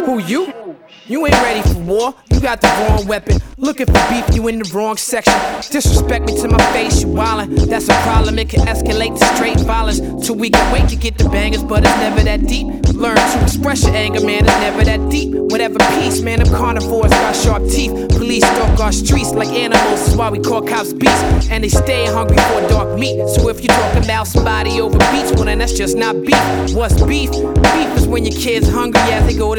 Who you? You ain't ready for war, you got the wrong weapon. Looking for beef, you in the wrong section. Disrespect me to my face, you wildin'. That's a problem, it can escalate to straight violence. Till we can wait to get the bangers, but it's never that deep. Learn to express your anger, man, it's never that deep. Whatever peace, man, them carnivores got sharp teeth. Police stalk our streets like animals, that's why we call cops beasts. And they stay hungry for dark meat. So if you're talking about somebody over beats, well then that's just not beef. What's beef? Beef is when your kid's hungry as they go to